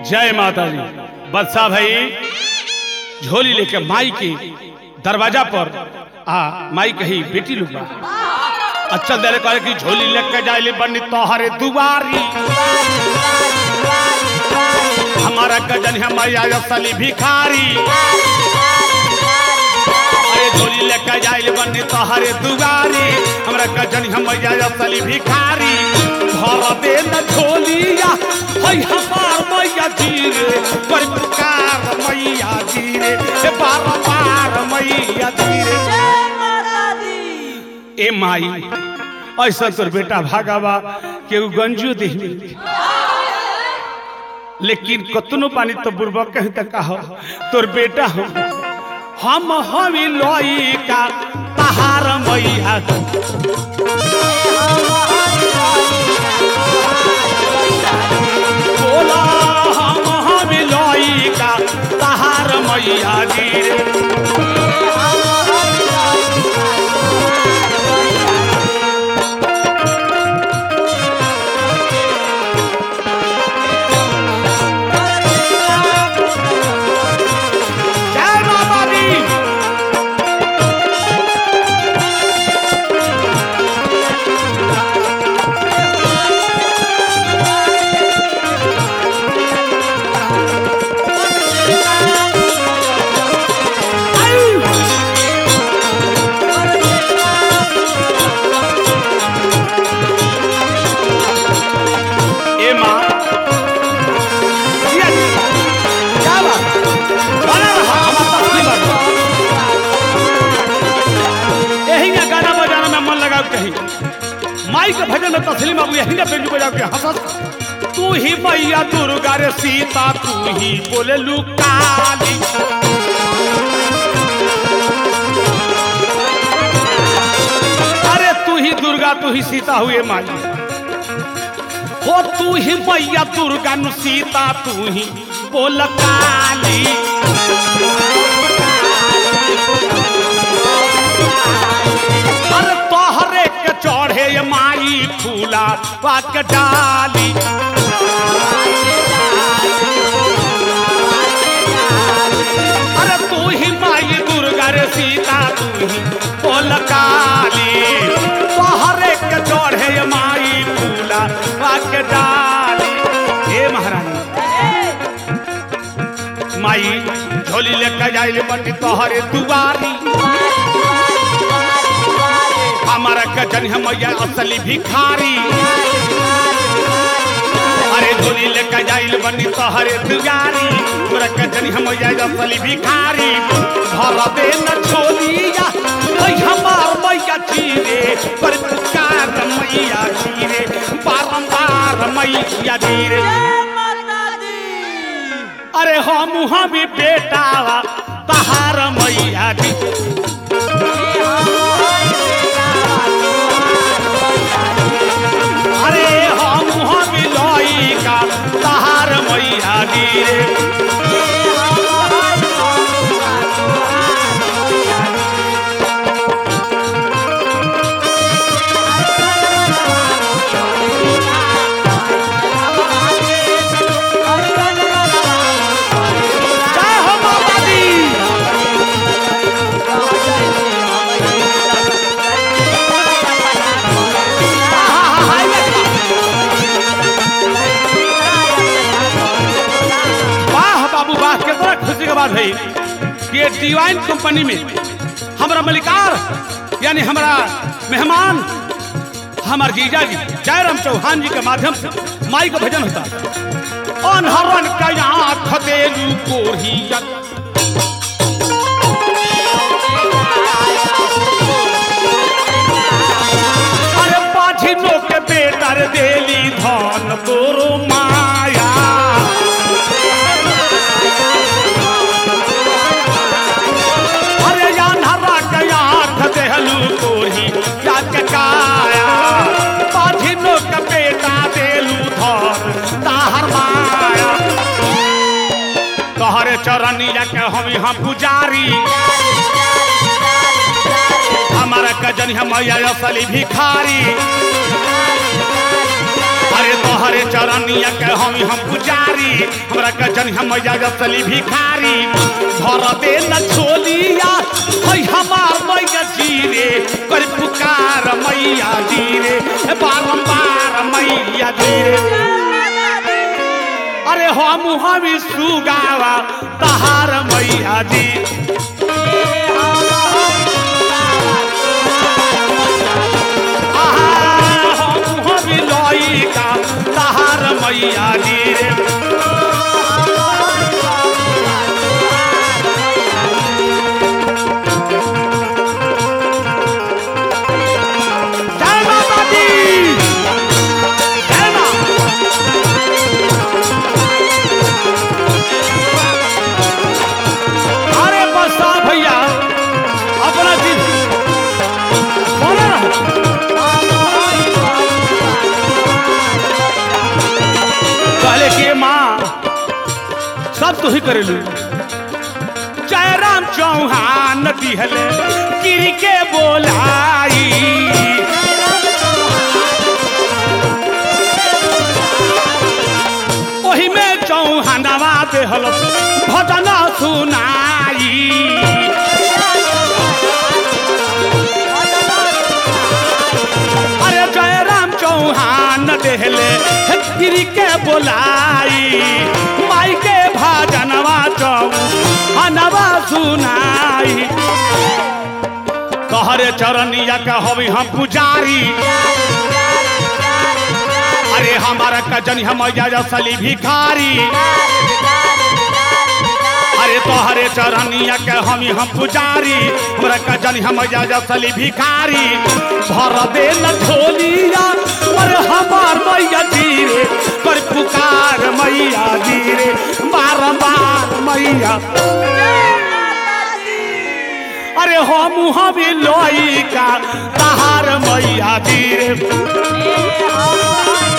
जय माता दी। बदशाह भाई झोली लेके माई के दरवाजा पर माई कही बेटी लोग अच्छा दे करे कि झोली लेके जाइले बनी तोहरे दुआरी हमारा गजन है मैया असली भिखारी अरे झोली लेके जाइले बनी तोहरे दुआरी हमारा गजन है मैया असली भिखारी भर दे न झोलिया हई हमार मैया जी रे पर पुकार मैया जी रे बार बार मैया जी रे ए माई ऐसा तोर बेटा भागावा के गंजू दे लेकिन कतनो पानी तो बुरबा कह तक हो तोर बेटा हो हम हमी लोई का पहाड़ मैया बोला हम हमी लोई का पहाड़ मैया जी माई के भजन में तस्लीम बाबू यही ना बेंजू बजा के हंसत तू ही मैया दुर्गा रे सीता तू ही बोले लुकाली अरे तू ही दुर्गा तू ही सीता हुए माई हो तू ही मैया दुर्गा नु सीता तू ही बोल काली अरे तोहरे के चढ़े माई फूला पाक डाली अरे तू ही माई दुर्गा रे सीता तू ही बोल काली तोहरे के चढ़े माई फूला पाक डाली हे महारानी माई झोली लेके जाइले बनी तोहरे दुआरी हमारा गजन है मैया असली भिखारी अरे झोली लेके जाइल बनी तोहरे दुआरी हमारा गजन है मैया असली भिखारी भर दे न झोलिया हई हमार मैया जी रे पर पुकार मैया जी रे बारंबार मैया जी रे अरे हम भी बेटा तहार मैया जी अरे हम मिलोई का तहार मैया गिरे बात है ये डिवाइन कंपनी में हमारा मलिकार यानी हमारा मेहमान हमारे जीजा जी जयराम चौहान जी के माध्यम से माई का भजन होता अनहरन का आँख देलू कोरिया अरे पाछिनो के बेटा रे देली धन तोरो माया तोहरे चरनिया के हम यहाँ पुजारी हमारा गजन है मैया असली भिखारी अरे तोहरे चरनिया के हम पुजारी हमरा के जन हम मैया चली भिखारी भर दे न छोलिया हई हमार मैया जी रे कर पुकार मैया जी रे बारंबार मैया जी रे अरे हम सुगावा तहार मैया जी तहार मैया जी रे जय माता दी जय मां अरे बसा भैया अपना चीज बोले ना के माँ सब तो ही करेलू जयराम चौहान दिहले गिरी के बोलाई वही में चौहानवा देहल भजन सुनाई अरे जयराम चौहान देहले गिरी के बोलाई माई के भजनवा चौहानवा सुनाई तोहरे चरनिया के हवी हम पुजारी अरे हमारा कजनी हम सली भिखारी अरे तोहरे चरनिया के हम पुजारी हमरा कजनी हम सली भिखारी भर दे न झोलिया अरे हमार मैया जी रे कर पुकार मैया जी रे बारंबार मैया अरे हम लोई का तहार मैया जी रे